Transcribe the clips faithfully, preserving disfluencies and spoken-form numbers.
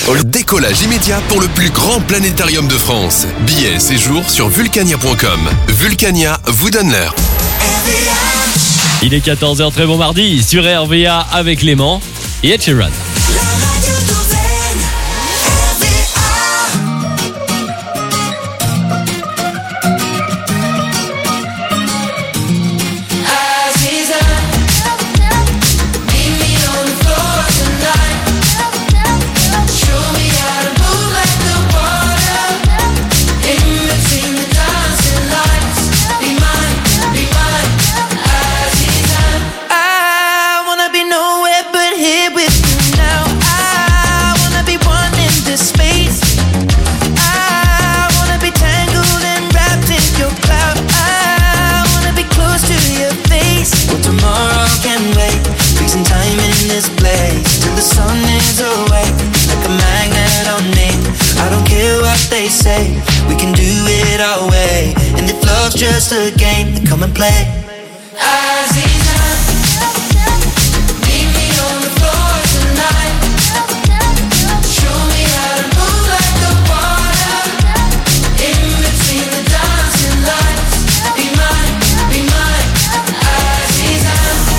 Le décollage immédiat pour le plus grand planétarium de France. Billets et séjours sur vulcania point com. Vulcania vous donne l'heure. Il est quatorze heures, très bon mardi sur R V A avec Clément et Ed Sheeran. They say we can do it our way, and if love's just a game, then come and play. Aziza, meet me on the floor tonight. Show me how to move like the water, in between the dancing lights. Be mine, be mine, Aziza.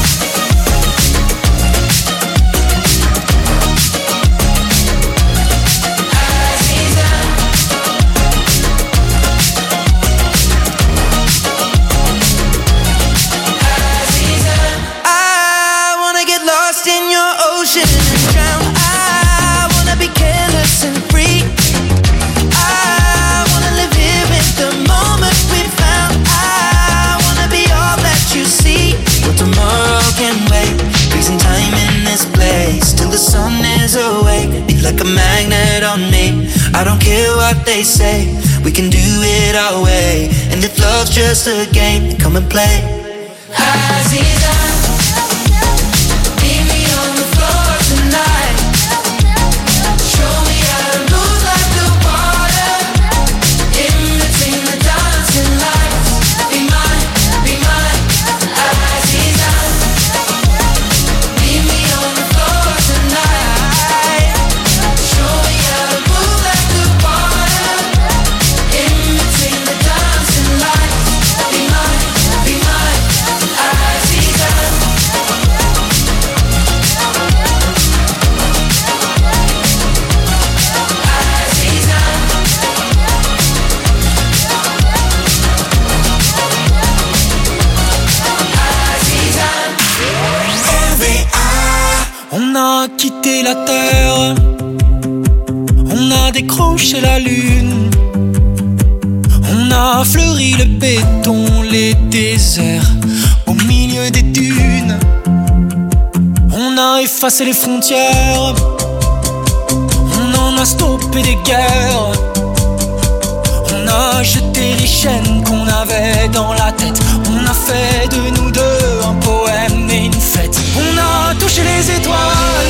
Like a magnet on me. I don't care what they say, we can do it our way. And if love's just a game, then come and play. Aziza, meet me on the floor tonight. Show me how to move like the water, in between the dancing lights. Be mine, be mine, Aziza. Meet me on the floor tonight. On a quitté la terre, on a décroché la lune, on a fleuri le béton, les déserts au milieu des dunes. On a effacé les frontières, on en a stoppé des guerres. On a jeté les chaînes qu'on avait dans la tête. On a fait de nous deux un poème et une fête. On a touché les étoiles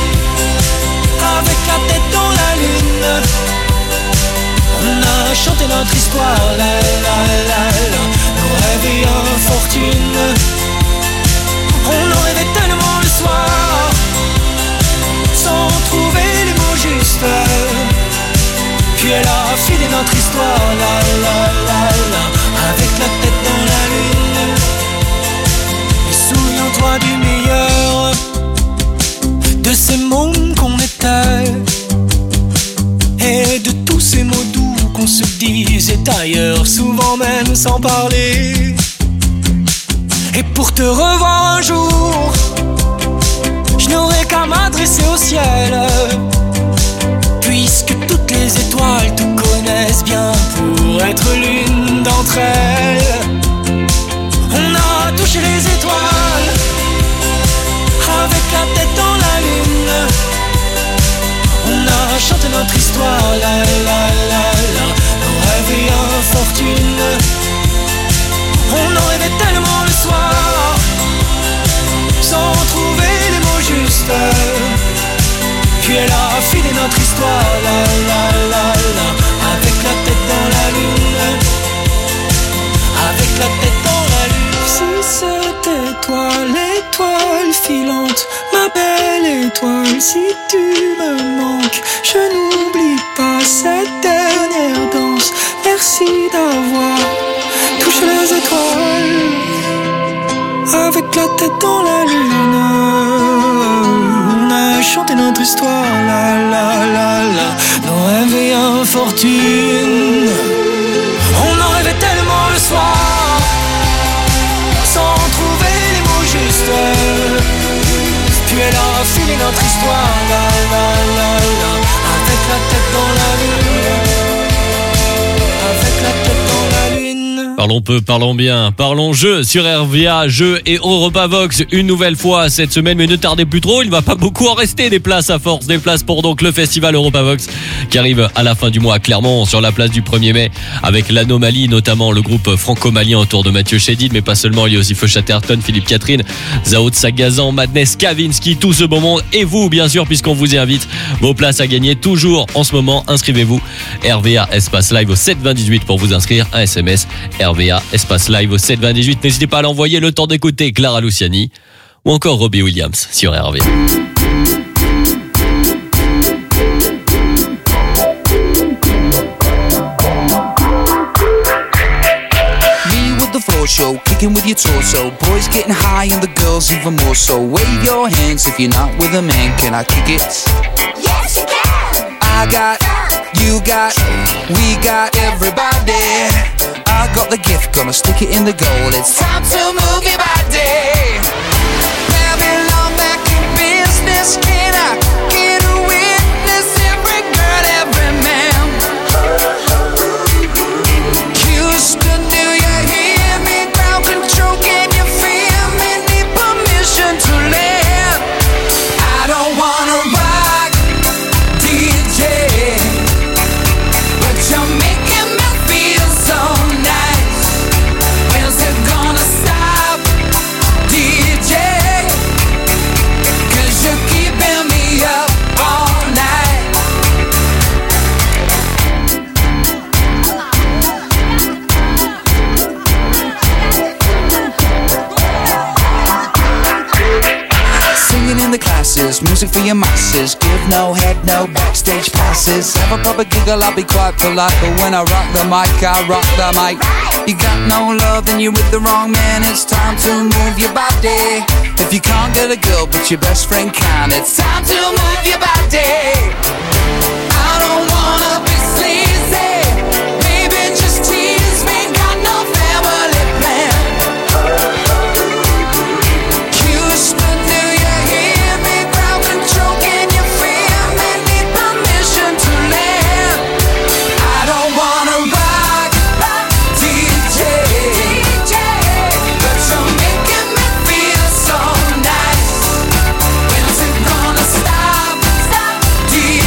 avec la tête dans la lune. On a chanté notre histoire, la la la la, nos rêves et infortunes. On en rêvait tellement le soir, sans trouver les mots justes. Puis elle a filé notre histoire, la la la la, avec la tête dans la lune. Et souviens-toi du meilleur de ces mômes qu'on était, et de tous ces mots doux qu'on se disait ailleurs, souvent même sans parler. Et pour te revoir un jour, je n'aurai qu'à m'adresser au ciel, puisque toutes les étoiles te connaissent bien pour être l'une d'entre elles. On a touché les étoiles avec la tête dans la lune. On a chanté notre histoire, la la la la, nos rêves et infortunes. On en rêvait tellement le soir, sans trouver les mots justes. Puis elle a filé notre histoire, la la la la, avec la tête dans la lune, avec la tête dans la lune. Si c'était toi l'étoile filante, ma belle étoile même si tu me manques, je n'oublie pas cette dernière danse. Merci d'avoir touché les étoiles avec la tête dans la lune. On a chanté notre histoire, la la la la, nos rêves et infortunes. On en rêvait tellement le soir, sans trouver les mots justes. Puis elle a fini notre histoire, la la la la, avec la tête dans la lune, avec la tête dans la lune. Parlons peu, parlons bien, parlons jeu sur R V A, jeu et Europavox une nouvelle fois cette semaine, mais ne tardez plus trop, il ne va pas beaucoup en rester des places à force, des places pour donc le festival Europavox qui arrive à la fin du mois à Clermont sur la place du premier mai avec l'Anomalie, notamment le groupe franco-malien autour de Mathieu Chédid, mais pas seulement, il y a aussi Feu Chatterton, Philippe Catherine, Zao de Sagazan, Madness, Kavinsky, tout ce beau monde et vous bien sûr puisqu'on vous y invite, vos places à gagner toujours en ce moment, inscrivez-vous R V A espace live au sept vingt dix-huit pour vous inscrire, un S M S R V A espace live au sept vingt dix-huit. N'hésitez pas à l'envoyer le temps d'écouter Clara Luciani ou encore Robbie Williams sur R V A. Show, kicking with your torso. Boys getting high and the girls even more so. Wave your hands if you're not with a man. Can I kick it? Yes, you can. I got, you got, we got everybody. I got the gift, gonna stick it in the goal. It's time to move your body. Babylon back in business. Can I get a witness? Every girl, every man. Houston, do you hear me? Ground control, can you feel me? Need permission to land. I don't wanna rock, D J, but you're making me feel so nice. When's it gonna stop, D J? Cause you're keeping me up all night. Singing in the classes, music for your masses. Give no head, no backstage passes. Have a proper giggle, I'll be quite polite. But when I rock the mic, I rock the mic. You got no love, then you're with the wrong man. It's time to move your body. If you can't get a girl, but your best friend can, it's time to move your body. I don't wanna be sleazy. Baby, just tease me. Got no family plan. Houston, do you hear me? Ground control, can you feel me? Need permission to land. I don't wanna rock, D J, but you're making me feel so nice. When's it gonna stop, D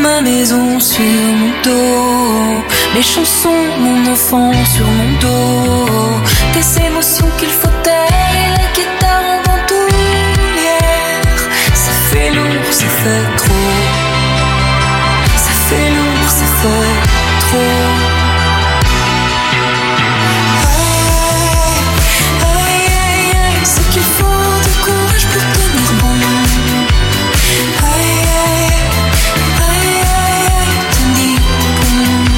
ma maison sur mon dos, mes chansons, mon enfant sur mon dos, des émotions qu'il faut taire et la guitare en bandoulière. Ça fait lourd, ça fait trop. Ça fait lourd, ça fait trop. Aïe, aïe, aïe, ce qu'il faut de courage pour tenir bon. Aïe, aïe, aïe, aïe, tenir bon.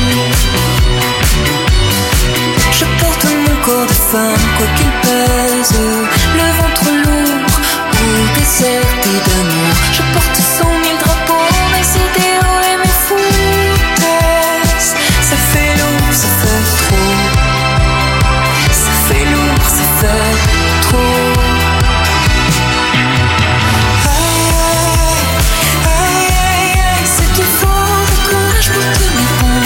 Je porte mon corps de femme, quoi qu'il pèse, le ventre lourd ou déserté d'amour. Je porte cent mille drapeaux, mes idéaux et mes foutaises. Ça fait lourd, ça fait trop. Ça fait lourd, ça fait trop. Aïe, aïe, aïe, aïe, ce qu'il faut de courage pour tenir bon.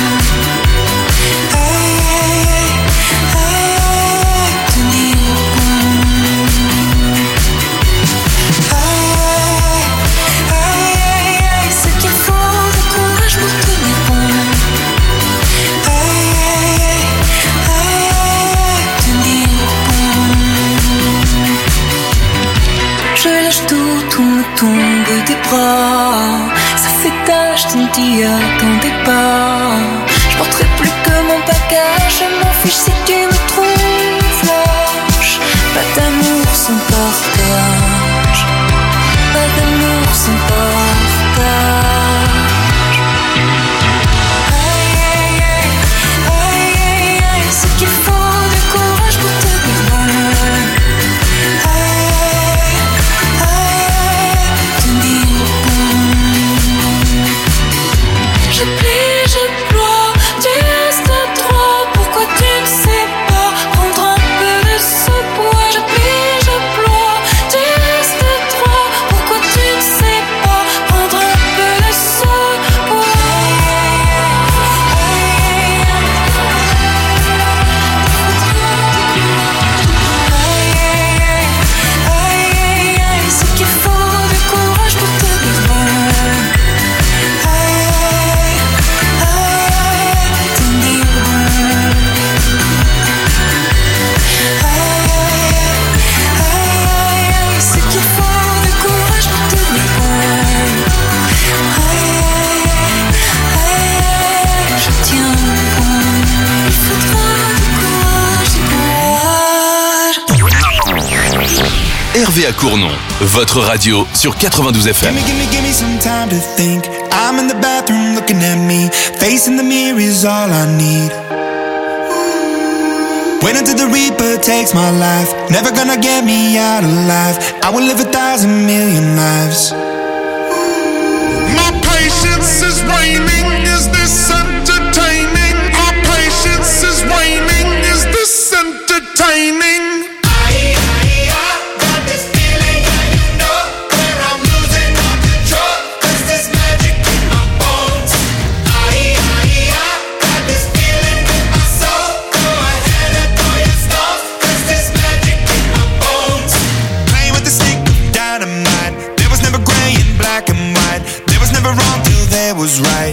Aïe, aïe, aïe, aïe, tenir bon. Aïe, aïe, aïe, aïe, ce qu'il faut de courage pour tenir bon. Aïe, aïe, aïe, aïe, tenir bon. Je lâche tout, tout me tombe des bras. Ça fait tache, tu ne t'y attendais pas. Je porterai plus que mon bagage. Je m'en fiche si tu me trouves lâche. Pas d'amour sans partage. Pas d'amour sans partage. Aïe, aïe, aïe, aïe, aïe, aïe, ce qu'il faut de courage pour tenir bon. Aïe, aïe, tenir bon. Je plie, je ploie, tu restes à trois. Pourquoi tu ne sais pas prendre un peu de ce poids? Je plie, je ploie, tu restes à trois. Pourquoi tu ne sais pas prendre un peu de ce poids? Aïe, aïe, aïe, ce qu'il faut de courage pour tenir bon. Aïe, aïe, tenir bon. Aïe, aïe, aïe, ce qu'il faut de courage pour tenir bon. Aïe, aïe, aïe, je tiens bon. Il faudra du courage, du courage. R V A Cournon, votre radio sur quatre-vingt-douze F M. Gimme, gimme, gimme some time to think. I'm in the bathroom looking at me. Facing the mirror is all I need. Wait until the Reaper takes my life. Never gonna get me out alive. I will live a thousand million lives. My patience is waning. Is this entertaining? My patience is waning. Is this entertaining? Playing with the stick of dynamite. There was never gray and black and white. There was never wrong till there was right.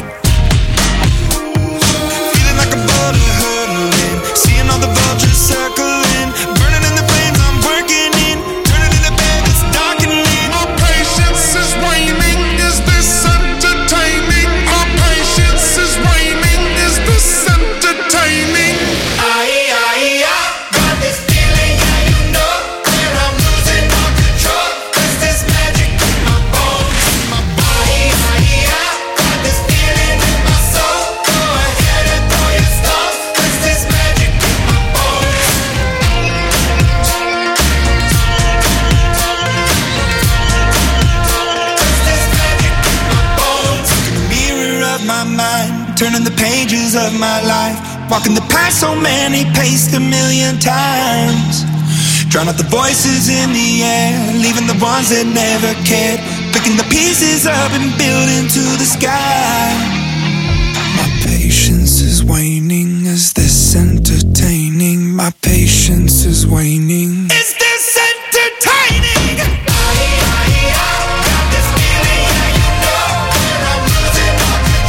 Feeling like a bullet hurtling. Seeing all the vultures circling. Burning in the flames I'm working in. Turning in the bed it's darkening. My patience is waning. Is this entertaining? My patience is waning. Is this entertaining? Aye, aye, aye. Got this feeling, yeah, you know, where I'm losing all control. There's this magic in my bones, my body. Aye, aye, aye. Got this feeling in my soul. Go ahead and throw your stones. There's this magic in my bones. There's this magic in my bones. In the mirror of my mind, turning the pages of my life. Walking the path so many paced a million times. Drown out the voices in the air, leaving the ones that never cared. Picking the pieces up and building to the sky. My patience is waning. Is this entertaining? My patience is waning. Is this entertaining? Aye, aye, aye. Got this feeling, yeah, you know, where I'm losing all control.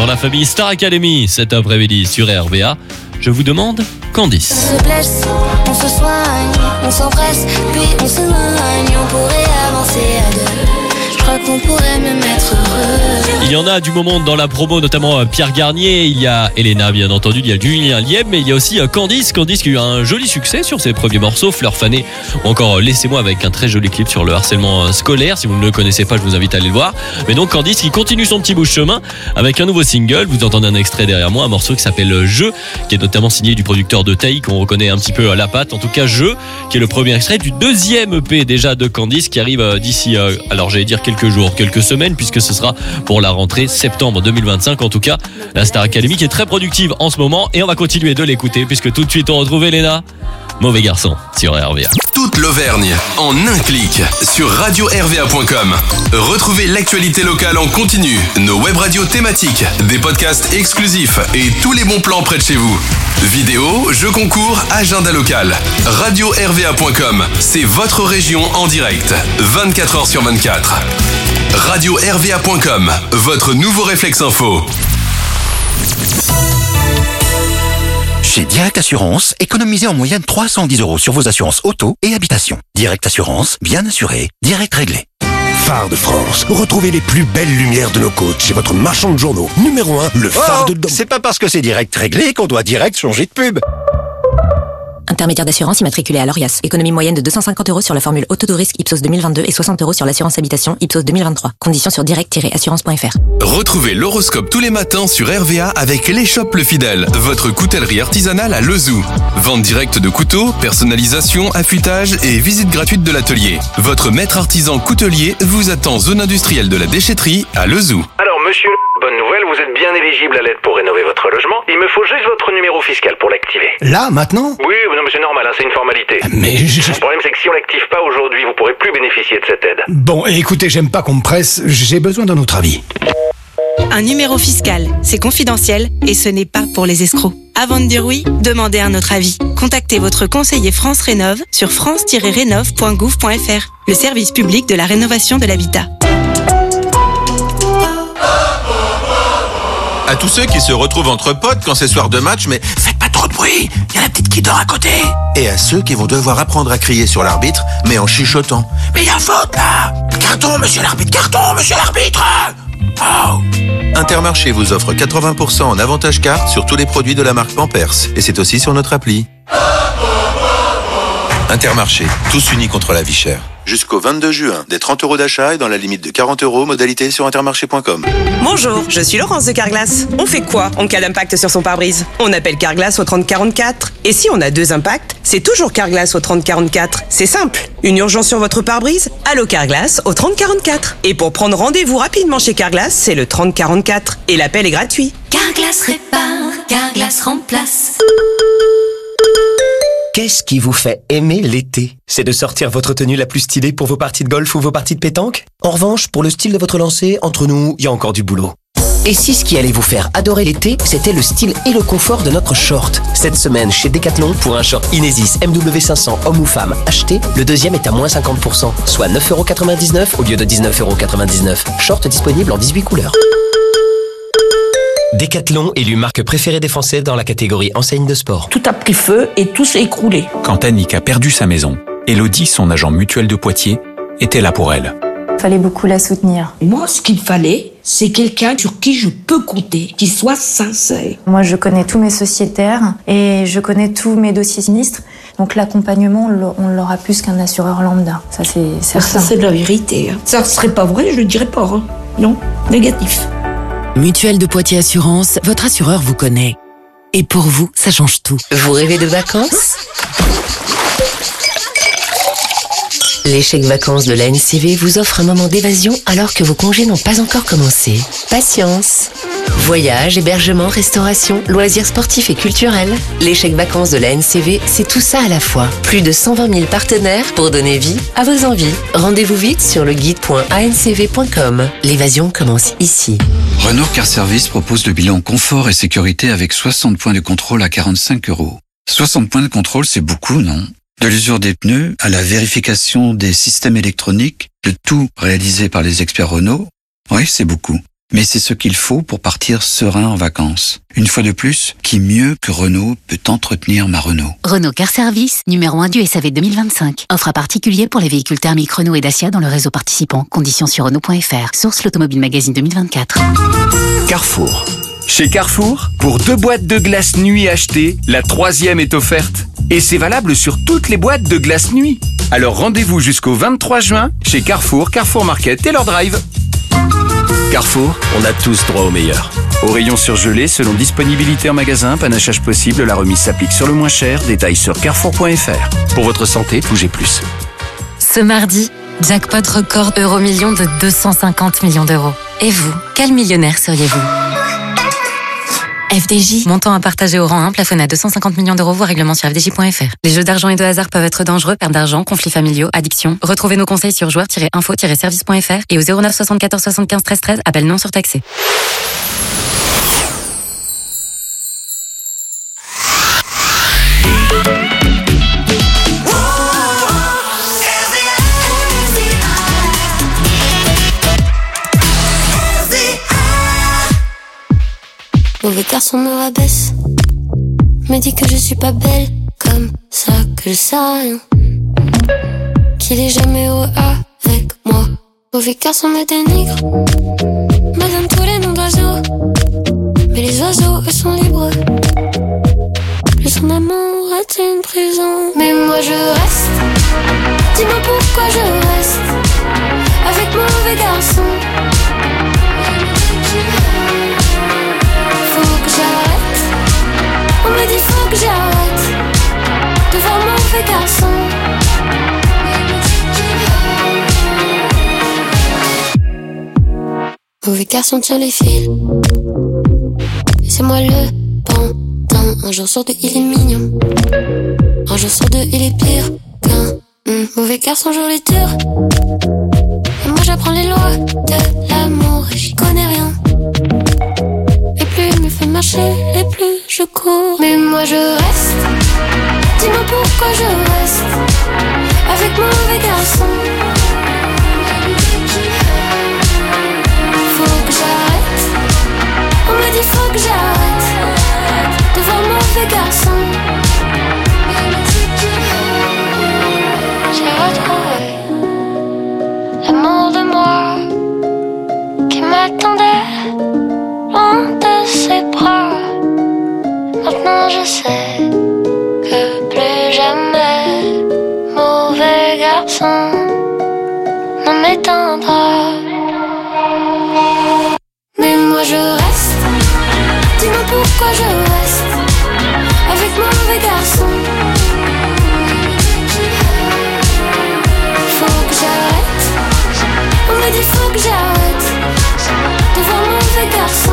dans la famille Star Academy cet après-midi sur R V A. Je vous demande Candice. On se blesse, on se soigne, on s'empresse, puis on s'éloigne, on pourrait avancer à deux. Je crois qu'on pourrait me mettre heureux. Il y en a du moment dans la promo, notamment Pierre Garnier, il y a Elena bien entendu, il y a Julien Lieb, mais il y a aussi Candice, Candice qui a eu un joli succès sur ses premiers morceaux, Fleur fanée, ou encore Laissez-moi avec un très joli clip sur le harcèlement scolaire. Si vous ne le connaissez pas, je vous invite à aller le voir. Mais donc Candice qui continue son petit bout de chemin avec un nouveau single, vous entendez un extrait derrière moi, un morceau qui s'appelle Je, qui est notamment signé du producteur de Taï, qu'on reconnaît un petit peu à la patte, en tout cas Je, qui est le premier extrait du deuxième E P déjà de Candice qui arrive d'ici, euh, alors j'allais dire quelques jours, quelques semaines, puisque ce sera pour la rentrée septembre deux mille vingt-cinq. En tout cas, la Star Academy qui est très productive en ce moment et on va continuer de l'écouter puisque tout de suite on retrouve Elena. Mauvais garçon sur R V A. Toute l'Auvergne en un clic sur radio r v a point com. Retrouvez l'actualité locale en continu, nos web radios thématiques, des podcasts exclusifs et tous les bons plans près de chez vous. Vidéos, jeux concours, agenda local. radio r v a point com, c'est votre région en direct, vingt-quatre heures sur vingt-quatre. radio r v a point com, votre nouveau réflexe info. Chez Direct Assurance, économisez en moyenne trois cent dix euros sur vos assurances auto et habitation. Direct Assurance, bien assuré, direct réglé. Phare de France. Retrouvez les plus belles lumières de nos côtes chez votre marchand de journaux. Numéro un, le phare Oh, de... c'est pas parce que c'est direct réglé qu'on doit direct changer de pub. Intermédiaire d'assurance immatriculé à l'Orias. Économie moyenne de deux cent cinquante euros sur la formule auto de risque Ipsos deux mille vingt-deux et soixante euros sur l'assurance habitation Ipsos deux mille vingt-trois. Conditions sur direct tiret assurance point f r. Retrouvez l'horoscope tous les matins sur R V A avec l'échoppe Le Fidèle, votre coutellerie artisanale à Lezou. Vente directe de couteaux, personnalisation, affûtage et visite gratuite de l'atelier. Votre maître artisan coutelier vous attend zone industrielle de la déchetterie à Lezou. Alors monsieur, bonne nouvelle, vous êtes bien éligible à l'aide pour rénover votre logement. Il me faut juste votre numéro fiscal pour l'activer. Là, maintenant? Oui, non mais c'est normal, hein, c'est une formalité. Mais je... Le problème c'est que si on l'active pas aujourd'hui, vous pourrez plus bénéficier de cette aide. Bon, écoutez, j'aime pas qu'on me presse, j'ai besoin d'un autre avis. Un numéro fiscal, c'est confidentiel et ce n'est pas pour les escrocs. Avant de dire oui, demandez un autre avis. Contactez votre conseiller France Rénov sur france tiret rénov point gouv point f r, le service public de la rénovation de l'habitat. À tous ceux qui se retrouvent entre potes quand c'est soir de match, mais faites pas trop de bruit, il y a la petite qui dort à côté. Et à ceux qui vont devoir apprendre à crier sur l'arbitre, mais en chuchotant. Mais il y a faute là! Carton, monsieur l'arbitre, carton, monsieur l'arbitre! Oh. Intermarché vous offre quatre-vingts pour cent en avantage carte sur tous les produits de la marque Pampers. Et c'est aussi sur notre appli. Intermarché, tous unis contre la vie chère. Jusqu'au vingt-deux juin, des trente euros d'achat et dans la limite de quarante euros, modalité sur intermarché point com. Bonjour, je suis Laurence de Carglass. On fait quoi en cas d'impact sur son pare-brise? On appelle Carglass au trente quarante-quatre. Et si on a deux impacts, c'est toujours Carglass au trente quarante-quatre. C'est simple. Une urgence sur votre pare-brise? Allô Carglass au trente quarante-quatre. Et pour prendre rendez-vous rapidement chez Carglass, c'est le trente quarante-quatre. Et l'appel est gratuit. Carglass répare, Carglass remplace. Qu'est-ce qui vous fait aimer l'été? C'est de sortir votre tenue la plus stylée pour vos parties de golf ou vos parties de pétanque? En revanche, pour le style de votre lancer, entre nous, il y a encore du boulot. Et si ce qui allait vous faire adorer l'été, c'était le style et le confort de notre short? Cette semaine, chez Decathlon, pour un short Inesis M W cinq cents homme ou femme acheté, le deuxième est à moins cinquante pour cent, soit neuf euros quatre-vingt-dix-neuf au lieu de dix-neuf euros quatre-vingt-dix-neuf. Short disponible en dix-huit couleurs. Decathlon, élu marque préférée des Français dans la catégorie enseigne de sport. Tout a pris feu et tout s'est écroulé. Quand Annick a perdu sa maison, Elodie, son agent mutuel de Poitiers, était là pour elle. Il fallait beaucoup la soutenir. Moi, ce qu'il fallait, c'est quelqu'un sur qui je peux compter, qui soit sincère. Moi, je connais tous mes sociétaires et je connais tous mes dossiers sinistres. Donc l'accompagnement, on l'aura plus qu'un assureur lambda. Ça, c'est certain. Ça, c'est de la vérité. Hein. Ça ne serait pas vrai, je le dirais pas. Hein. Non, négatif. Mutuelle de Poitiers Assurance, votre assureur vous connaît. Et pour vous, ça change tout. Vous rêvez de vacances? Les chèques vacances de la N C V vous offrent un moment d'évasion alors que vos congés n'ont pas encore commencé. Patience! Voyages, hébergement, restauration, loisirs sportifs et culturels. Les chèques vacances de la N C V, c'est tout ça à la fois. Plus de cent vingt mille partenaires pour donner vie à vos envies. Rendez-vous vite sur le guide point a n c v point com. L'évasion commence ici. Renault Car Service propose le bilan confort et sécurité avec soixante points de contrôle à quarante-cinq euros. soixante points de contrôle, c'est beaucoup, non? De l'usure des pneus à la vérification des systèmes électroniques, le tout réalisé par les experts Renault, oui, c'est beaucoup. Mais c'est ce qu'il faut pour partir serein en vacances. Une fois de plus, qui mieux que Renault peut entretenir ma Renault? Renault Car Service, numéro un du S A V deux mille vingt-cinq. Offre à particulier pour les véhicules thermiques Renault et Dacia dans le réseau participant. Conditions sur Renault point F R. Source l'Automobile Magazine deux mille vingt-quatre. Carrefour. Chez Carrefour, pour deux boîtes de glace nuit achetées, la troisième est offerte. Et c'est valable sur toutes les boîtes de glace nuit. Alors rendez-vous jusqu'au vingt-trois juin chez Carrefour, Carrefour Market et leur drive. Carrefour, on a tous droit au meilleur. Au rayon surgelé, selon disponibilité en magasin, panachage possible, la remise s'applique sur le moins cher. Détails sur carrefour point F R. Pour votre santé, bougez plus. Ce mardi, jackpot record euro-million de deux cent cinquante millions d'euros. Et vous, quel millionnaire seriez-vous ? F D J, montant à partager au rang un, plafonné à deux cent cinquante millions d'euros, voire règlement sur f d j point f r. Les jeux d'argent et de hasard peuvent être dangereux, perte d'argent, conflits familiaux, addiction. Retrouvez nos conseils sur joueurs tiret info tiret service point f r et au zéro neuf soixante-quatorze soixante-quinze treize treize, appel non surtaxé. Mauvais garçon me rabaisse, me dit que je suis pas belle, comme ça que je sais rien, qu'il est jamais heureux avec moi. Mauvais garçon me dénigre, me donne tous les noms d'oiseaux, mais les oiseaux eux sont libres. Plus son amour est une prison, mais moi je reste. Dis-moi pourquoi je reste avec mauvais garçon. On me dit faut que j'arrête de voir mauvais garçon. Mauvais garçon tient les fils, et c'est moi le pantin. Un jour sur deux il est mignon, un jour sur deux il est pire qu'un mmh. Mauvais garçon joue les durs, et moi j'apprends les lois de l'amour et j'y connais rien. Et plus il me fait marcher, et plus je cours. Mais moi je reste. Dis-moi pourquoi je reste avec mauvais garçon. Faut que j'arrête. On me dit faut que j'arrête de voir mauvais garçon. J'ai retrouvé l'amour de moi qui m'attendait loin de ses bras. Maintenant je sais que plus jamais mauvais garçon ne m'éteindra. Mais moi je reste. Dis-moi pourquoi je reste avec mauvais garçon. Faut que j'arrête. On me dit faut que j'arrête de voir mauvais garçon.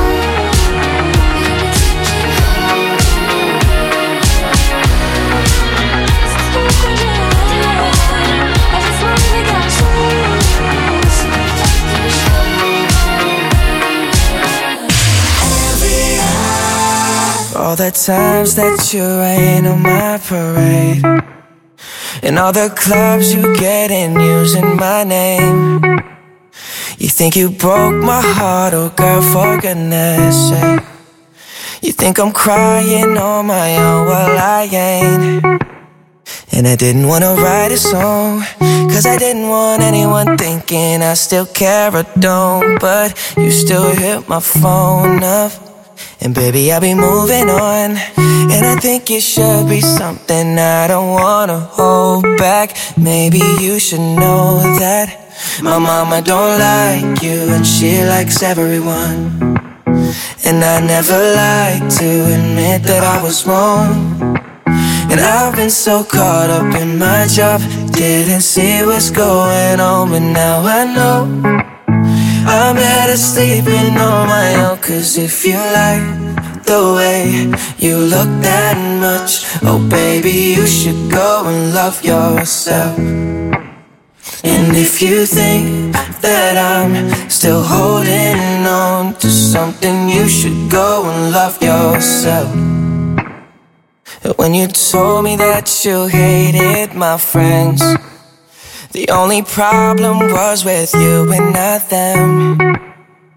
All the times that you rain on my parade, and all the clubs you get in using my name. You think you broke my heart, oh girl, for goodness sake. You think I'm crying on my own, well I ain't. And I didn't wanna write a song, cause I didn't want anyone thinking I still care or don't. But you still hit my phone up, and baby I'll be moving on. And I think it should be something I don't wanna hold back. Maybe you should know that my mama don't like you, and she likes everyone. And I never like to admit that I was wrong. And I've been so caught up in my job, didn't see what's going on, but now I know I'm better sleeping on my own. Cause if you like the way you look that much, oh baby, you should go and love yourself. And if you think that I'm still holding on to something, you should go and love yourself. When you told me that you hated my friends, the only problem was with you and not them.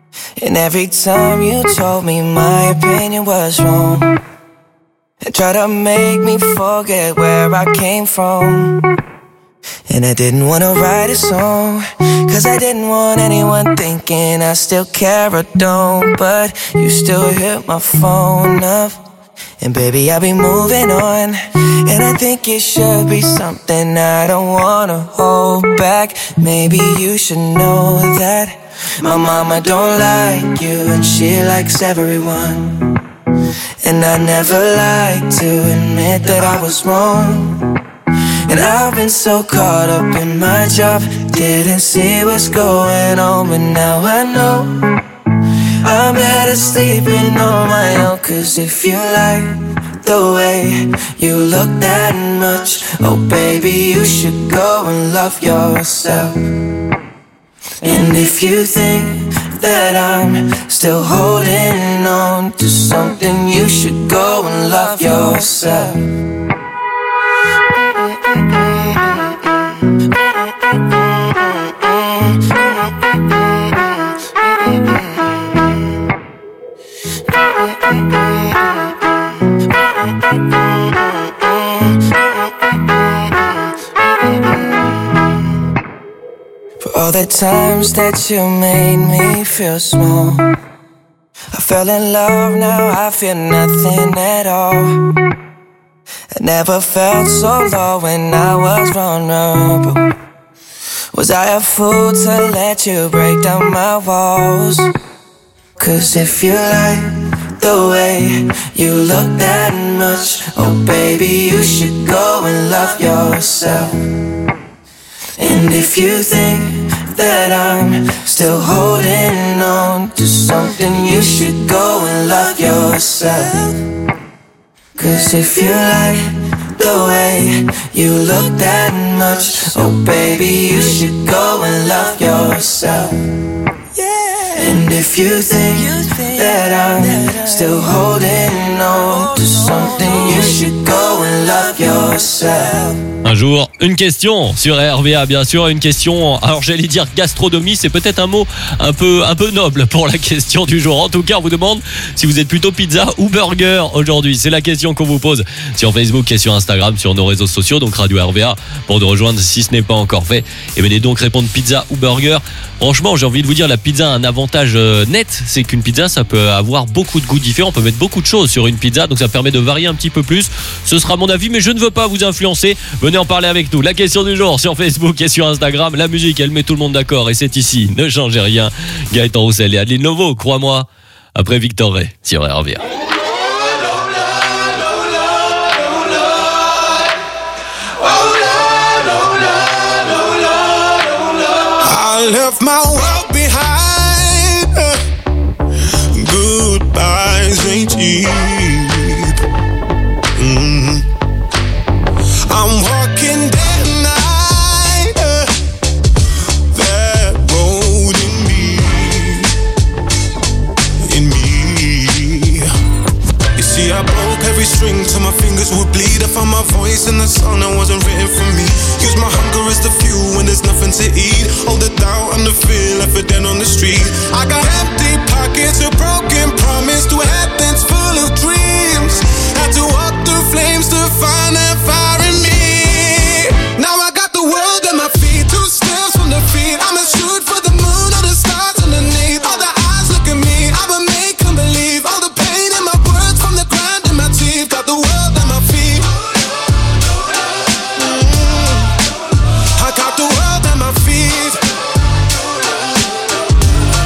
And every time you told me my opinion was wrong, and tried to make me forget where I came from. And I didn't wanna write a song, cause I didn't want anyone thinking I still care or don't. But you still hit my phone up, and baby I'll be moving on. And I think it should be something I don't wanna hold back. Maybe you should know that my mama don't like you, and she likes everyone. And I never like to admit that I was wrong. And I've been so caught up in my job, didn't see what's going on. But now I know I'm better sleeping on my own. Cause if you like the way you look that much, oh baby, you should go and love yourself. And if you think that I'm still holding on to something, you should go and love yourself. For all the times that you made me feel small, I fell in love, now I feel nothing at all. I never felt so low when I was vulnerable. Was I a fool to let you break down my walls? Cause if you like the way you look that much, oh baby, you should go and love yourself. And if you think that I'm still holding on to something, you should go and love yourself. Cause if you like the way you look that much, oh baby, you should go and love yourself. And if you think that I'm still holding on to something, you should go and love yourself. Un jour, une question sur R V A, bien sûr, une question, alors j'allais dire gastronomie, c'est peut-être un mot un peu, un peu noble pour la question du jour. En tout cas, on vous demande si vous êtes plutôt pizza ou burger aujourd'hui. C'est la question qu'on vous pose sur Facebook et sur Instagram, sur nos réseaux sociaux, donc Radio R V A, pour nous rejoindre si ce n'est pas encore fait. Et venez donc répondre pizza ou burger. Franchement, j'ai envie de vous dire, la pizza a un avantage net, c'est qu'une pizza, ça peut avoir beaucoup de goûts différents. On peut mettre beaucoup de choses sur une pizza, donc ça permet de varier un petit peu plus. Ce sera mon avis, mais je ne veux pas vous influencer. Venez en parler avec nous. La question du jour sur Facebook et sur Instagram. La musique, elle met tout le monde d'accord et c'est ici. Ne changez rien. Gaëtan Roussel et Adeline Lovo, crois-moi. Après Victor Ray sur R V A. I left my world behind. Goodbyes ain't cheap. Mm-hmm. I'm walking day and night. Uh, that road in me, in me. You see, I broke every string till my fingers would bleed. I found my voice in the song that wasn't written for me. Use my hunger as the fuel when there's nothing to eat. All the doubt and the fear left it dead on the street. I got empty pockets, a broken promise to a head that's full of dreams. Had to walk through flames to find that fire in me. Now I got the world at my feet, two steps from defeat. I'ma shoot for the moon or the stars underneath. All the eyes look at me, I'ma make them believe. All the pain in my words from the grind in my teeth. Got the world at my feet. Mm-hmm. I got the world at my feet.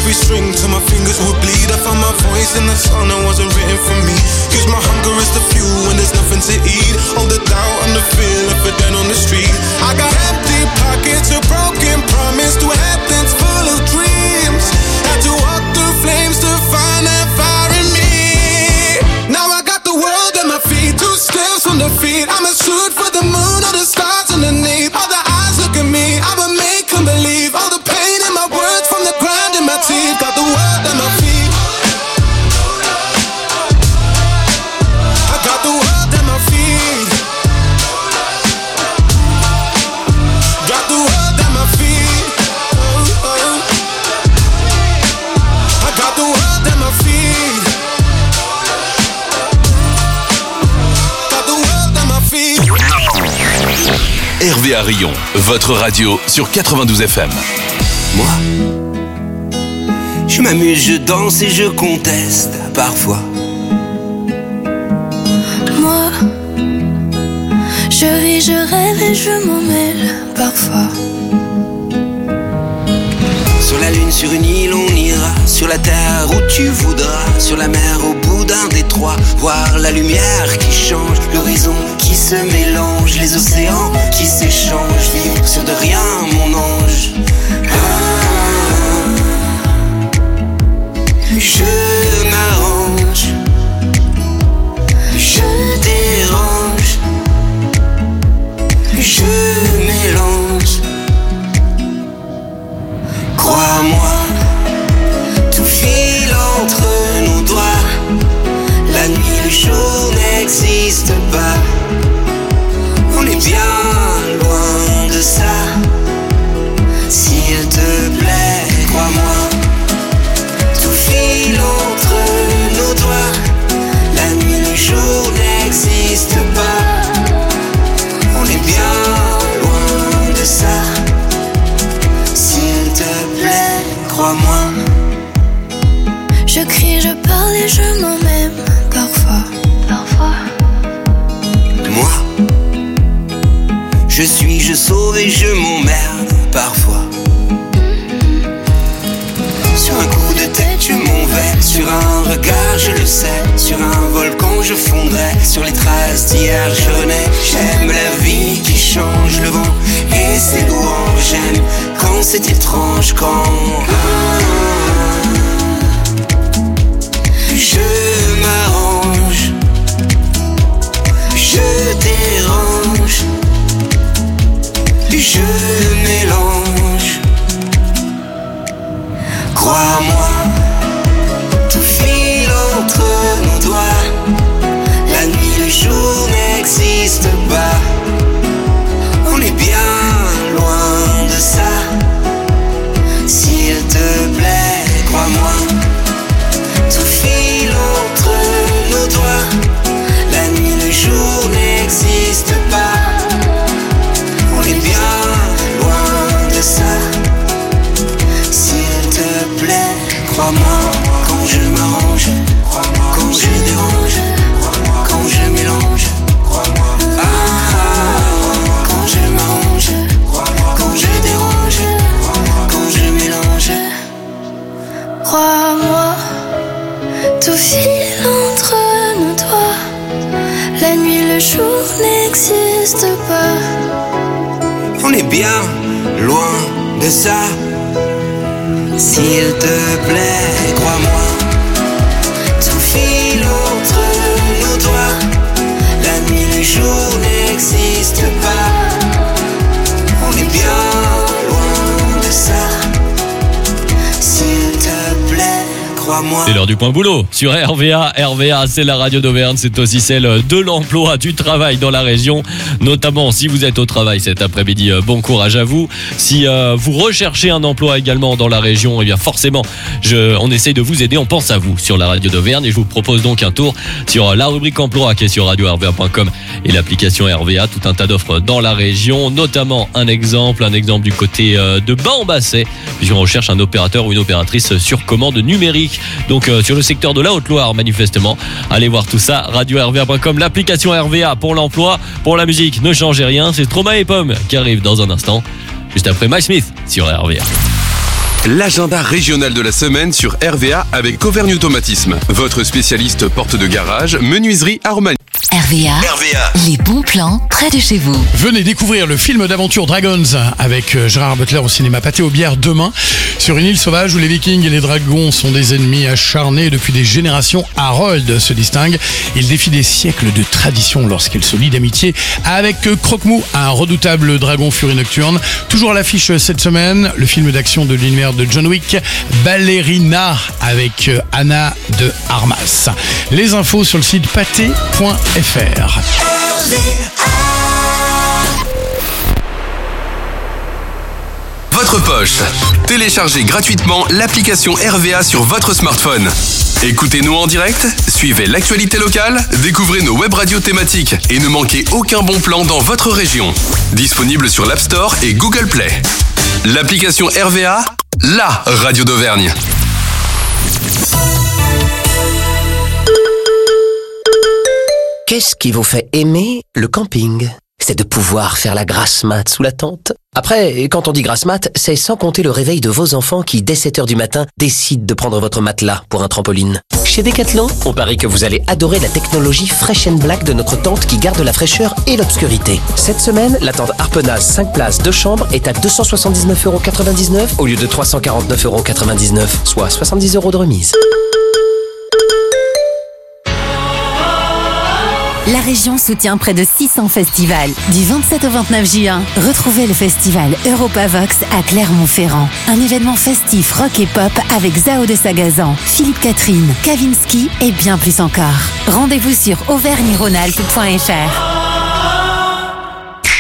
every string till my fingers would bleed. I found my voice in the song that wasn't written for me. Use my hunger as the fuel when there's nothing to eat. All the doubt and the fear left for dead on the street. I got empty pockets, a broken promise to a head that's full of dreams. Had to walk through flames to find that fire in me. Now I got the world at my feet, two steps from defeat. I'm a shoot for the moon or the stars underneath. All the eyes look at me, I'm a make them believe. All the pain in my words from the grind in my teeth. Got the world at my feet. I got the world at my feet. Got the world at my feet. Oh, oh. I got the world at my feet. Got the world at my feet. R V A Rion, votre radio sur quatre-vingt-douze F M. Moi, je m'amuse, je danse et je conteste parfois. Moi, je vis, je rêve et je m'en mêle parfois. Sur la lune, sur une île, on ira. Sur la terre où tu voudras. Sur la mer, au bout d'un détroit. Voir la lumière qui change, l'horizon qui se mélange, les océans qui s'échangent. Vivre sur de rien, mon ange. Ah, je m'arrange, je dérange, je mélange. Crois-moi, tout file entre nos doigts. La nuit, le jour n'existe pas. On est bien loin de ça. S'il te plaît, crois-moi, tout file entre nos doigts. La nuit, le jour n'existe pas. On est bien loin de ça. S'il te plaît, crois-moi. Je crie, je parle et je m'en même parfois. Parfois. Moi, je suis, je sauve et je m'emmerde parfois. Sur un coup de tête, je m'envers. Sur un regard, je le sais. Sur un volcan, je fondrais. Sur les traces d'hier, je renais. J'aime la vie qui change, le vent et ses louanges. J'aime quand c'est étrange, quand je m'arrange, je dérange, je mélange. Crois-moi, tout file entre nos doigts. La nuit, le jour n'existe pas. On est bien loin de ça. S'il te plaît, crois-moi, tout file entre nos doigts. La nuit, le jour n'existe pas. On est bien loin de ça. S'il te plaît, crois-moi, quand je m'arrange, quand je dérange, quand je mélange. Ah, quand je m'arrange, quand je dérange, quand je mélange. Crois-moi, tout file entre nos doigts. La nuit, le jour n'existe pas. On est bien loin de ça. S'il te plaît, crois-moi, tout file entre nos doigts. La nuit, le jour n'existe pas. On est bien loin de ça. S'il te plaît, crois-moi. C'est l'heure du point boulot sur R V A. R V A, c'est la radio d'Auvergne, c'est aussi celle de l'emploi, du travail dans la région. Notamment si vous êtes au travail cet après-midi, bon courage à vous. Si euh, vous recherchez un emploi également dans la région, eh bien forcément, je, on essaye de vous aider, on pense à vous sur la radio d'Auvergne. Et je vous propose donc un tour sur la rubrique emploi qui est sur radio r v a point com et l'application R V A. Tout un tas d'offres dans la région, notamment un exemple, un exemple du côté euh, de Bain-en-Basset, puisqu'on recherche un opérateur ou une opératrice sur commande numérique. Donc euh, sur le secteur de la Haute-Loire manifestement. Allez voir tout ça, radio r v a point com, l'application R V A pour l'emploi. Pour la musique, ne changez rien, c'est Stromae et Pomme qui arrive dans un instant, juste après Mike Smith sur R V A. l'agenda régional de la semaine sur R V A avec Auvergne Automatisme. Votre spécialiste porte de garage, menuiserie à Roumanie. R V A, R V A, les bons plans près de chez vous. Venez découvrir le film d'aventure Dragons avec Gérard Butler au cinéma Pâté-Aubière demain. Sur une île sauvage où les vikings et les dragons sont des ennemis acharnés depuis des générations, Harold se distingue. Il défie des siècles de tradition lorsqu'il se lie d'amitié avec Croque-Mou, un redoutable dragon furie nocturne. Toujours à l'affiche cette semaine, le film d'action de l'univers de John Wick, Ballerina avec Anna de Armas. Les infos sur le site pâté point f r. Votre poche. Téléchargez gratuitement l'application R V A sur votre smartphone. Écoutez-nous en direct, suivez l'actualité locale, découvrez nos web radios thématiques et ne manquez aucun bon plan dans votre région. Disponible sur l'App Store et Google Play. L'application R V A, la radio d'Auvergne. Qu'est-ce qui vous fait aimer le camping ? C'est de pouvoir faire la grasse mat sous la tente. Après, quand on dit grasse mat, c'est sans compter le réveil de vos enfants qui, dès sept heures du matin, décident de prendre votre matelas pour un trampoline. Chez Decathlon, on parie que vous allez adorer la technologie Fresh and Black de notre tente qui garde la fraîcheur et l'obscurité. Cette semaine, la tente Harpenaz cinq places deux chambres est à deux cent soixante-dix-neuf euros quatre-vingt-dix-neuf au lieu de trois cent quarante-neuf euros quatre-vingt-dix-neuf, soit soixante-dix euros de remise. La région soutient près de six cents festivals. Du vingt-sept au vingt-neuf juin, retrouvez le festival Europavox à Clermont-Ferrand. Un événement festif rock et pop avec Zao de Sagazan, Philippe Catherine, Kavinsky et bien plus encore. Rendez-vous sur auvergne rhône alpes point f r.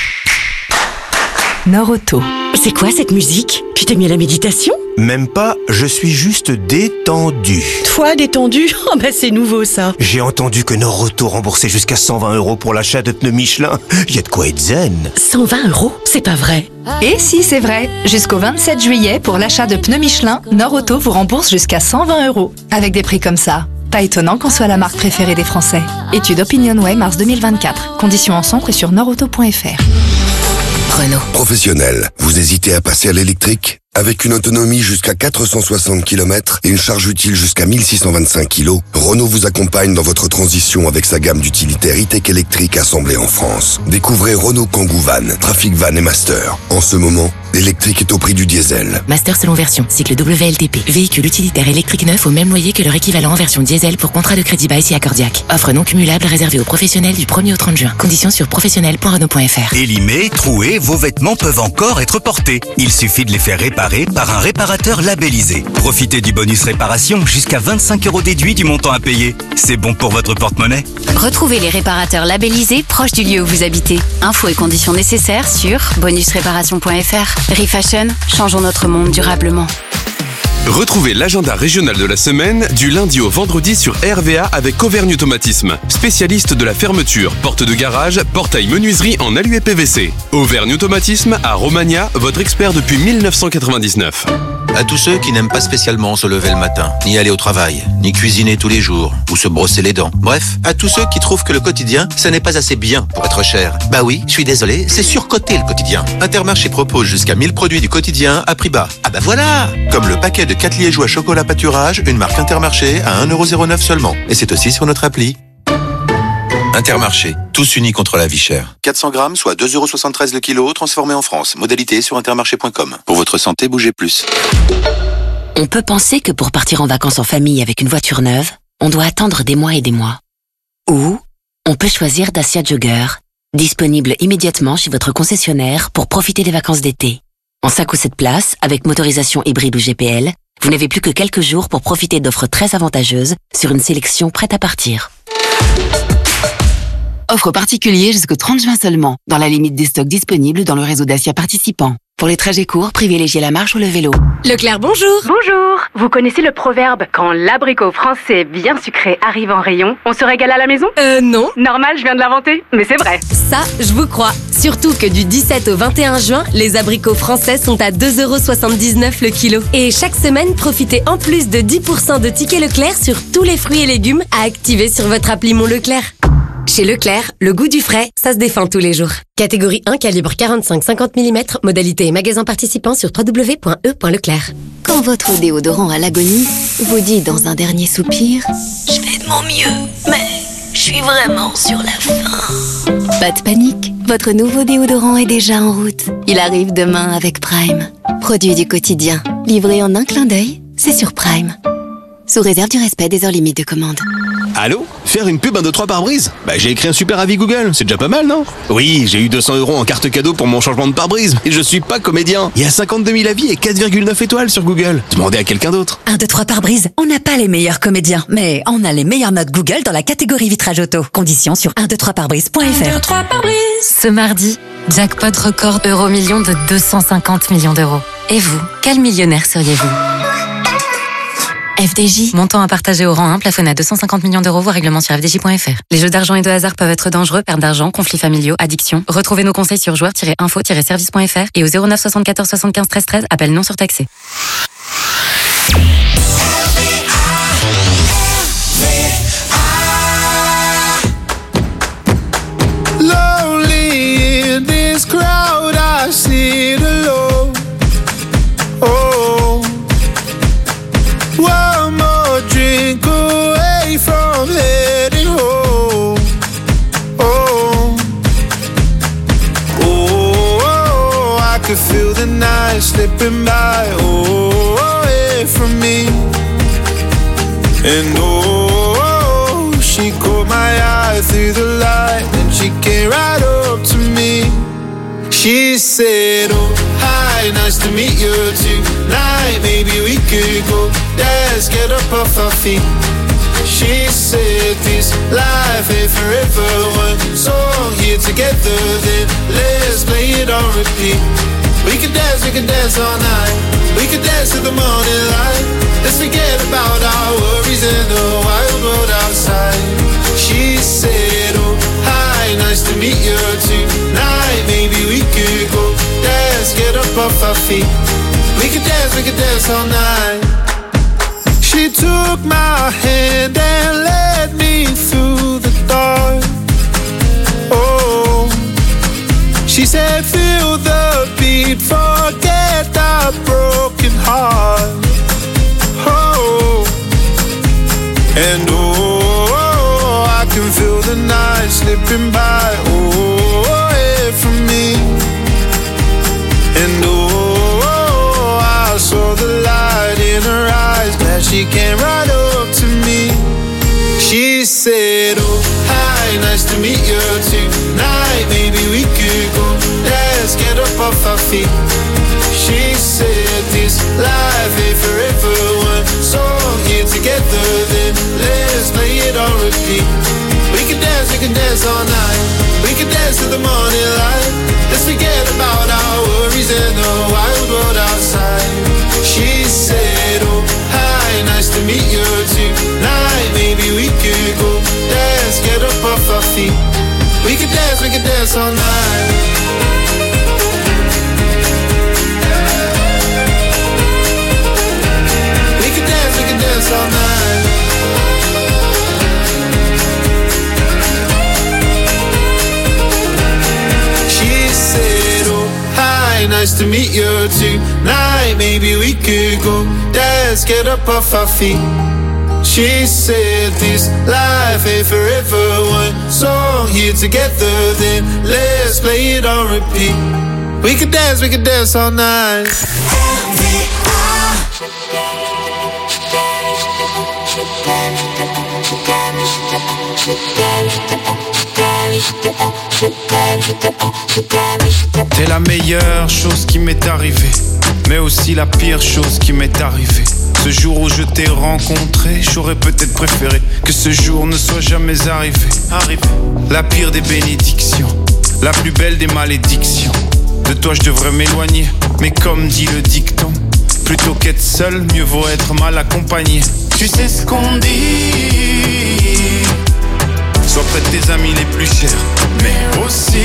Nord-Auto. C'est quoi cette musique? Tu t'es mis à la méditation? Même pas, je suis juste détendu. Toi, détendu? Oh bah c'est nouveau ça. J'ai entendu que Nord-Auto remboursait jusqu'à cent vingt euros pour l'achat de pneus Michelin. Il y a de quoi être zen. cent vingt euros? C'est pas vrai. Et si, c'est vrai. Jusqu'au vingt-sept juillet, pour l'achat de pneus Michelin, Nord-Auto vous rembourse jusqu'à cent vingt euros. Avec des prix comme ça. Pas étonnant qu'on soit la marque préférée des Français. Étude OpinionWay mars deux mille vingt-quatre. Conditions en centre et sur nord auto point f r. Renault. Professionnel, vous hésitez à passer à l'électrique ? Avec une autonomie jusqu'à quatre cent soixante kilomètres et une charge utile jusqu'à mille six cent vingt-cinq kilos, Renault vous accompagne dans votre transition avec sa gamme d'utilitaires e-tech électriques assemblés en France. Découvrez Renault Kangoo Van, Trafic Van et Master. En ce moment, l'électrique est au prix du diesel. Master selon version, cycle W L T P. Véhicule utilitaire électrique neuf au même loyer que leur équivalent en version diesel pour contrat de crédit bail si accordiaque. Offre non cumulable réservée aux professionnels du premier au trente juin. Conditions sur professionnel point renault point f r. Élimés, troués, vos vêtements peuvent encore être portés. Il suffit de les faire réparer par un réparateur labellisé. Profitez du bonus réparation jusqu'à vingt-cinq euros déduits du montant à payer. C'est bon pour votre porte-monnaie. Retrouvez les réparateurs labellisés proches du lieu où vous habitez. Infos et conditions nécessaires sur bonus réparation point f r. Refashion, changeons notre monde durablement. Retrouvez l'agenda régional de la semaine du lundi au vendredi sur R V A avec Auvergne Automatisme, spécialiste de la fermeture, porte de garage, portail menuiserie en alu et P V C. Auvergne Automatisme à Romagna, votre expert depuis mille neuf cent quatre-vingt-dix-neuf. À tous ceux qui n'aiment pas spécialement se lever le matin, ni aller au travail, ni cuisiner tous les jours, ou se brosser les dents. Bref, à tous ceux qui trouvent que le quotidien, ça n'est pas assez bien pour être cher. Bah oui, je suis désolé, c'est surcoté le quotidien. Intermarché propose jusqu'à mille produits du quotidien à prix bas. Ah bah voilà! Comme le paquet de quatre liégeois chocolat pâturage, une marque Intermarché à un euro zéro neuf seulement. Et c'est aussi sur notre appli. Intermarché, tous unis contre la vie chère. quatre cents grammes, soit deux euros soixante-treize le kilo, transformé en France. Modalité sur intermarché point com. Pour votre santé, bougez plus. On peut penser que pour partir en vacances en famille avec une voiture neuve, on doit attendre des mois et des mois. Ou on peut choisir Dacia Jogger, disponible immédiatement chez votre concessionnaire pour profiter des vacances d'été. En cinq ou sept places, avec motorisation hybride ou G P L, vous n'avez plus que quelques jours pour profiter d'offres très avantageuses sur une sélection prête à partir. Offre particulière jusqu'au trente juin seulement, dans la limite des stocks disponibles dans le réseau Dacia participant. Pour les trajets courts, privilégiez la marche ou le vélo. Leclerc, bonjour. Bonjour. Vous connaissez le proverbe « Quand l'abricot français bien sucré arrive en rayon, on se régale à la maison » Euh, non. Normal, je viens de l'inventer, mais c'est vrai. Ça, je vous crois. Surtout que du dix-sept au vingt et un juin, les abricots français sont à deux euros soixante-dix-neuf le kilo. Et chaque semaine, profitez en plus de dix pour cent de tickets Leclerc sur tous les fruits et légumes à activer sur votre appli Mon Leclerc. Chez Leclerc, le goût du frais, ça se défend tous les jours. Catégorie un, calibre quarante-cinq à cinquante millimètres, modalité et magasin participant sur w w w point e point leclerc. Quand votre déodorant à l'agonie vous dit dans un dernier soupir « Je fais de mon mieux, mais je suis vraiment sur la fin ». Pas de panique, votre nouveau déodorant est déjà en route. Il arrive demain avec Prime. Produit du quotidien, livré en un clin d'œil, c'est sur Prime. Sous réserve du respect des heures limites de commande. Allô? Faire une pub un deux trois pare-brise? Bah j'ai écrit un super avis Google, c'est déjà pas mal, non? Oui, j'ai eu deux cents euros en carte cadeau pour mon changement de pare-brise, et je suis pas comédien. Il y a cinquante-deux mille avis et quatre virgule neuf étoiles sur Google. Demandez à quelqu'un d'autre. un, deux, trois pare-brise, on n'a pas les meilleurs comédiens, mais on a les meilleures notes Google dans la catégorie vitrage auto. Conditions sur un deux trois pare-brise point f r. un, deux, trois pare-brise. Ce mardi, jackpot record euro million de deux cent cinquante millions d'euros. Et vous, quel millionnaire seriez-vous? F D J. Montant à partager au rang un, plafonné à deux cent cinquante millions d'euros, voire règlement sur f d j point f r. Les jeux d'argent et de hasard peuvent être dangereux, perte d'argent, conflits familiaux, addiction. Retrouvez nos conseils sur joueurs tiret info tiret service point f r et au zéro neuf soixante-quatorze soixante-quinze treize treize, appel non surtaxé. Lonely in this crowd, I sit alone. Oh, one more drink away from heading home. Oh, oh, oh, I could feel the night slipping by. Oh, away from me. And oh, she caught my eye through the light, and she came right up to me. She said, oh, hi, nice to meet you tonight. Maybe we could go dance, get up off our feet. She said, this life ain't forever. One song here together, then let's play it on repeat. We could dance, we could dance all night. We could dance till the morning light. Let's forget about our worries in the wild world outside. She said, oh, hi, nice to meet you tonight. Maybe we could go dance, get up off our feet. We could dance, we could dance all night. She took my hand and led me through the dark. Oh, she said, feel the beat, forget that broken heart. Oh, and oh, I can feel the night slipping by. Oh, away from me. And oh, I saw the light in her eyes, glad she came right up to me. She said, oh, hi, nice to meet you tonight. Maybe we could go dance, get up off our feet. She said, this life ain't forever. One song here together, then let's play it on repeat. We can dance, we can dance all night. We can dance till the morning light. Let's forget about our worries and the wild world outside. She said, oh, hi, nice to meet you tonight. Maybe we could go dance, get up off our feet. We could dance, we could dance all night. Dance all night. She said, oh, hi, nice to meet you tonight. Maybe we could go dance, get up off our feet. She said, this life ain't forever. One song here together, then let's play it on repeat. We could dance, we could dance all night. T'es la meilleure chose qui m'est arrivée, mais aussi la pire chose qui m'est arrivée. Ce jour où je t'ai rencontré, j'aurais peut-être préféré que ce jour ne soit jamais arrivé. Arrivé. La pire des bénédictions, la plus belle des malédictions. De toi je devrais m'éloigner, mais comme dit le dicton, plutôt qu'être seul, mieux vaut être mal accompagné. Tu sais ce qu'on dit, sois près de tes amis les plus chers, mais aussi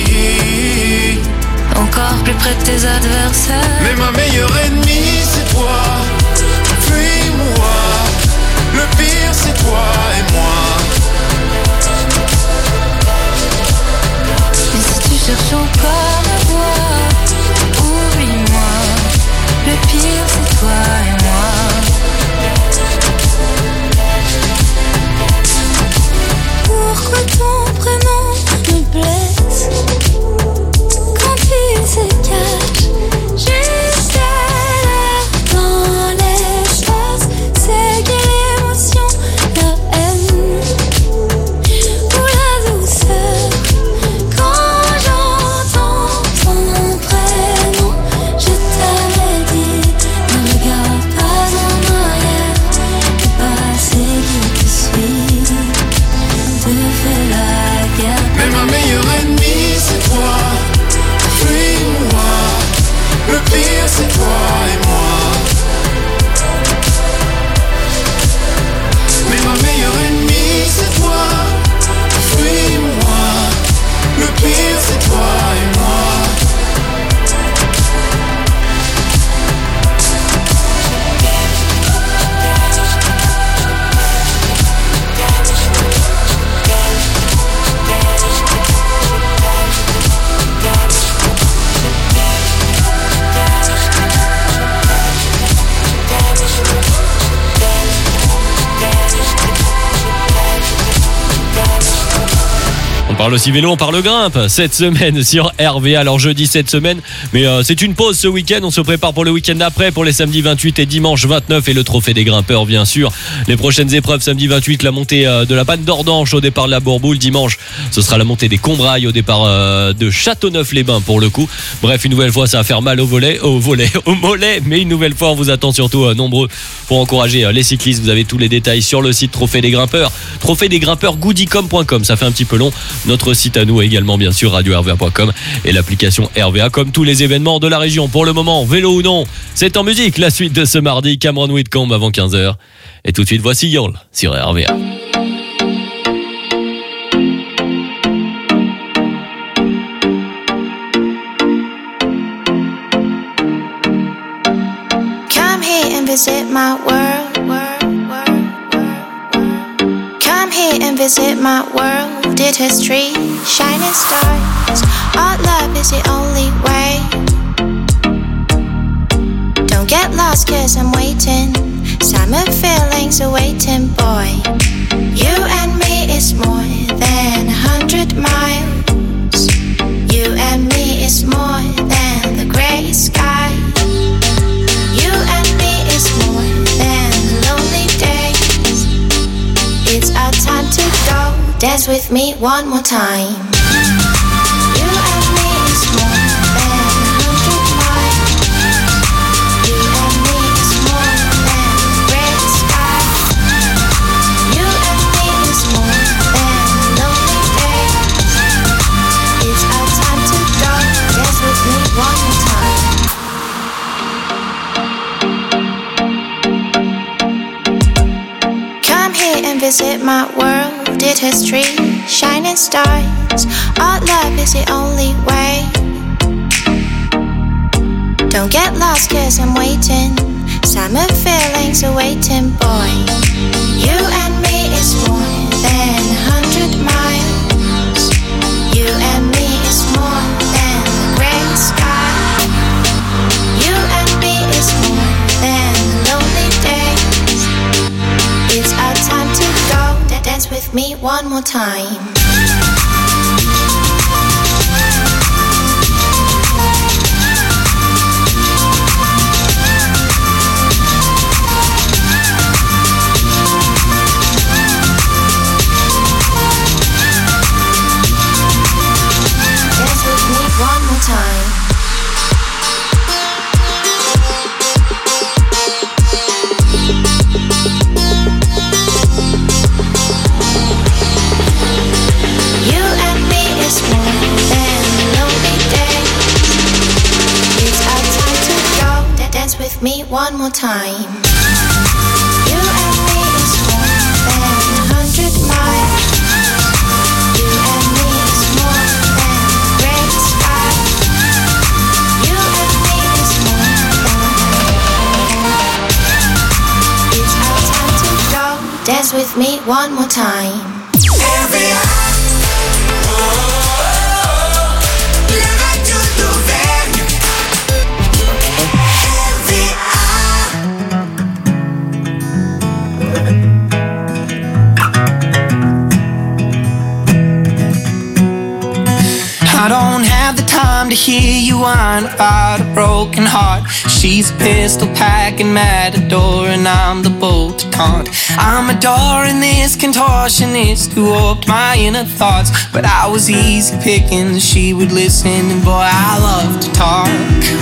encore plus près de tes adversaires. Mais ma meilleure ennemie c'est toi, puis moi. Le pire c'est toi et moi. parle aussi vélo, on parle grimpe cette semaine sur R V A. Alors jeudi cette semaine, mais euh, c'est une pause ce week-end. On se prépare pour le week-end d'après, pour les samedis vingt-huit et dimanche vingt-neuf et le trophée des grimpeurs bien sûr. Les prochaines épreuves, samedi vingt-huit, la montée euh, de la Panne d'Ordanche au départ de la Bourboule. Dimanche, ce sera la montée des Combrailles au départ euh, de Châteauneuf-les-Bains pour le coup. Bref, une nouvelle fois, ça va faire mal au volet, au volet, au mollet, mais une nouvelle fois, on vous attend surtout euh, nombreux pour encourager euh, les cyclistes. Vous avez tous les détails sur le site Trophée des grimpeurs, trophée des grimpeurs goodicom point com. Ça fait un petit peu long. Notre site à nous également bien sûr radio r v a point com et l'application R V A comme tous les événements de la région. Pour le moment, vélo ou non, c'est en musique la suite de ce mardi. Cameron Whitcomb avant quinze heures et tout de suite voici Yol sur R V A. Come here and visit my world, world, world, world. Come here and visit my world. Did history, shining stars. Our love is the only way. Don't get lost cause I'm waiting. Summer feelings are waiting, boy. You and me is more than a hundred miles. You and me is more than the grey sky. You and me is more than lonely days. It's our time to go. Dance with me one more time. You and me is more than a hundred miles. You and me is more than the gray sky. You and me is more than lonely days. It's our time to go. Dance with me one more time. Come here and visit my world. Did history, shining stars. Our love is the only way. Don't get lost cause I'm waiting. Summer feelings are waiting, boy. You and me is more than a hundred miles. You and me is more than the grey sky. You and me is more than lonely days. It's our time to go. Dance with me one more time. Dance with me one more time. With me one more time. You and me is more than a hundred miles. You and me is more than the gray sky. You and me is more than. It's our time to go. Dance with me one more time. Every I don't have the time to hear you whine about a broken heart. She's a pistol packing matador and I'm the bull to taunt. I'm adoring this contortionist who warped my inner thoughts. But I was easy picking, she would listen and boy I love to talk.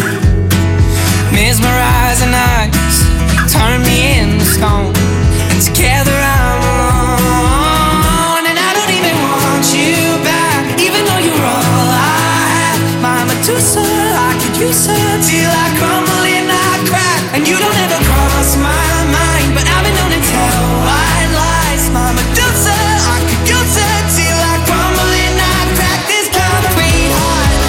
Mesmerizing eyes, turn me into stone. And together I'm alone. And I don't even want you back, even though you're all I have. My Medusa, I could use her till I crumble and I crack. And you don't ever cross my mind, but I've been known to tell white lies. My Medusa, I could use her till I crumble and I crack. This concrete heart,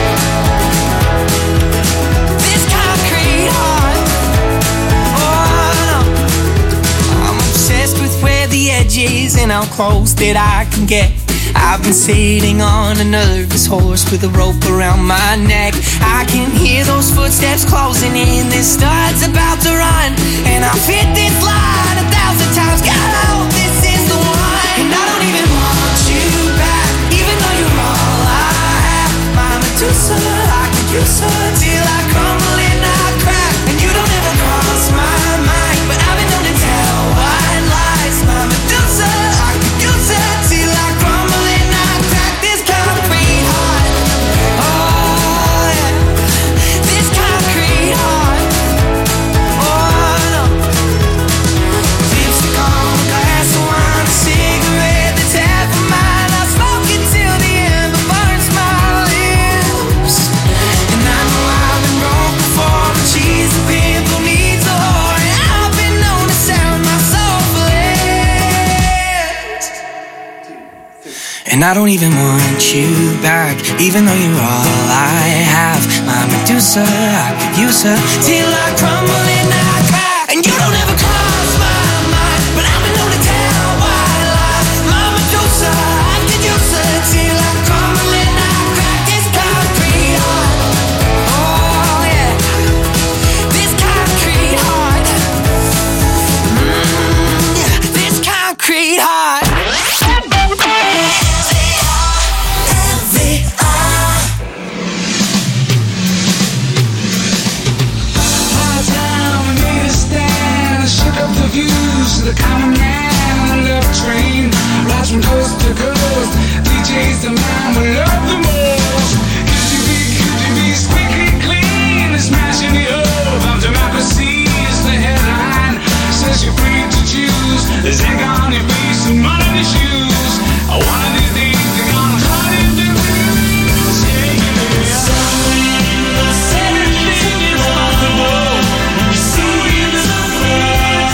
this concrete heart. Oh no, I'm obsessed with where the edge is and how close that I can get. I've been sitting on a nervous horse with a rope around my neck. I can hear those footsteps closing in. This start's about to run, and I've hit this line a thousand times. God, I hope this is the one. And I don't even want you back, even though And I don't even want you back, even though you're all I have. My Medusa, I could use her till I crumble and I crack. And you don't ever cross my mind, but I'm known to tell white lies. My Medusa, I could use her till I crumble and I crack. This concrete heart, oh yeah, this concrete heart, mm, yeah, this concrete heart. The common man on the love train rides from coast to coast. D J's the man we love the most. Could you be, could you be squeaky clean? Smashing the earth of democracy is the headline. Says you're free to choose. There's egg on your face and mud on your shoes. One of these days they're gonna cut it to lose. Yeah, yeah. Anything is possible. You see the sun.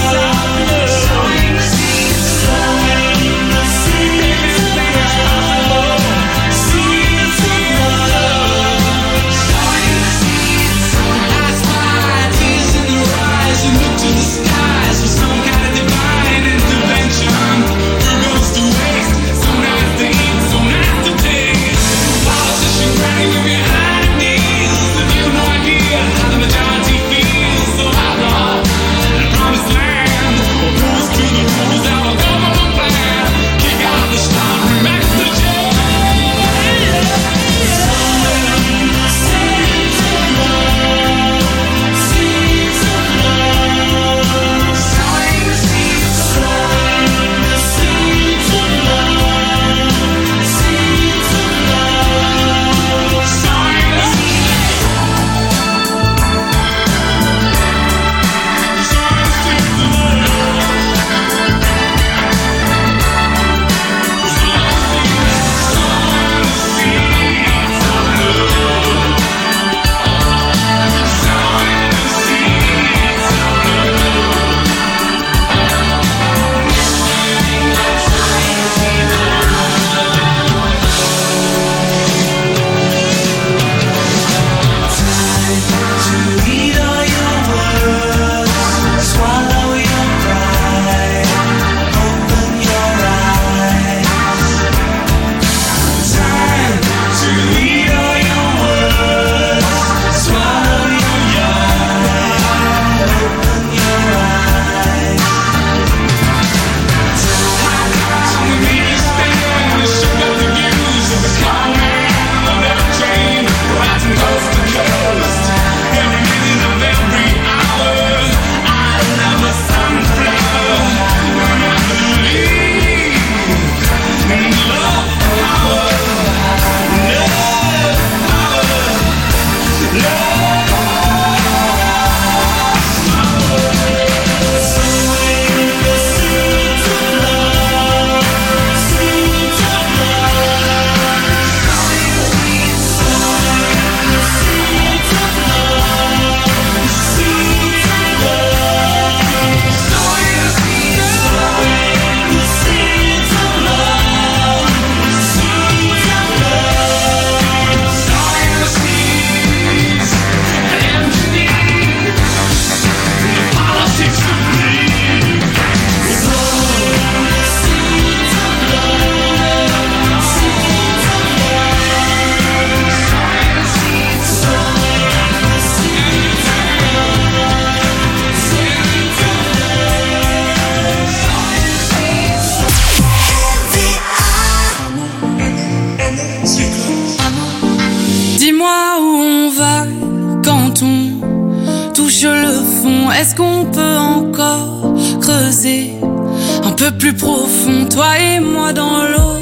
Est-ce qu'on peut encore creuser un peu plus profond, toi et moi dans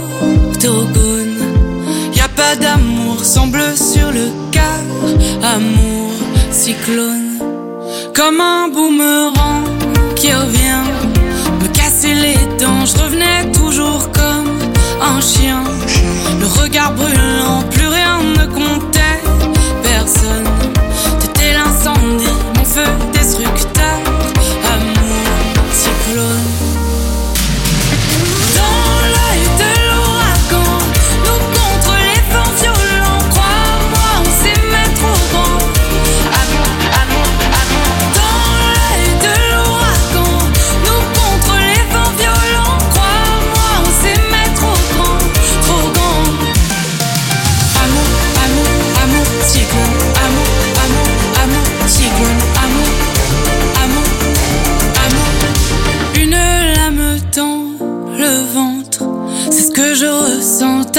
l'octogone? Y a pas d'amour, semble sur le cœur, amour cyclone, comme un boomerang qui revient me casser les dents. Je revenais toujours comme un chien, le regard brûlant, plus rien ne comptait, personne. T'étais l'incendie, mon feu destructeur, amour cyclone. Dans l'œil de l'ouragan,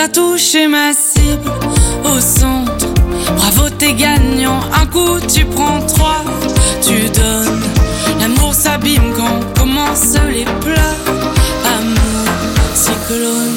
t'as touché ma cible au centre. Bravo, t'es gagnant. Un coup, tu prends trois, tu donnes. L'amour s'abîme quand commencent les pleurs. Amour, cyclone.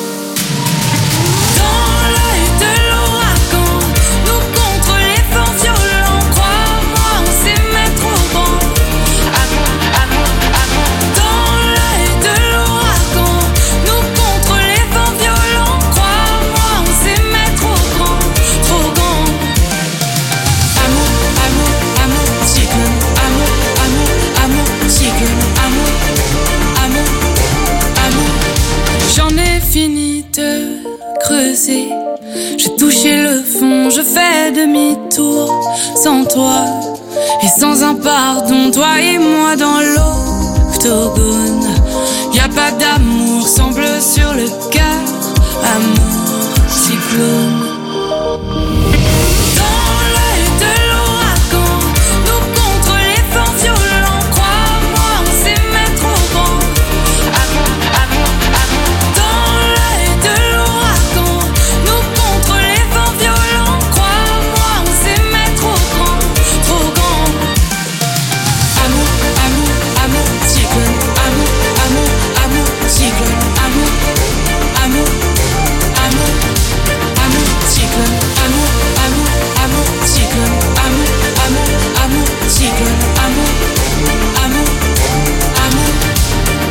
Dans l'œil de l'ouragan, nous contre les vents violents. Crois-moi, on sait mettre au banc. Amour, amour, amour. Dans l'œil de l'ouragan, nous contre les vents violents. Crois-moi, on sait mettre au grand, trop grand. Amour, amour, amour, cyclone. Amour, amour, amour, cyclone. Amour, amour, amour. J'en ai fini de creuser. J'ai touché le fond, je fais demi-tour. Sans toi et sans un pardon, toi et moi dans l'octogone. Y'a pas d'amour, semble sur le cœur. Amour, cyclone.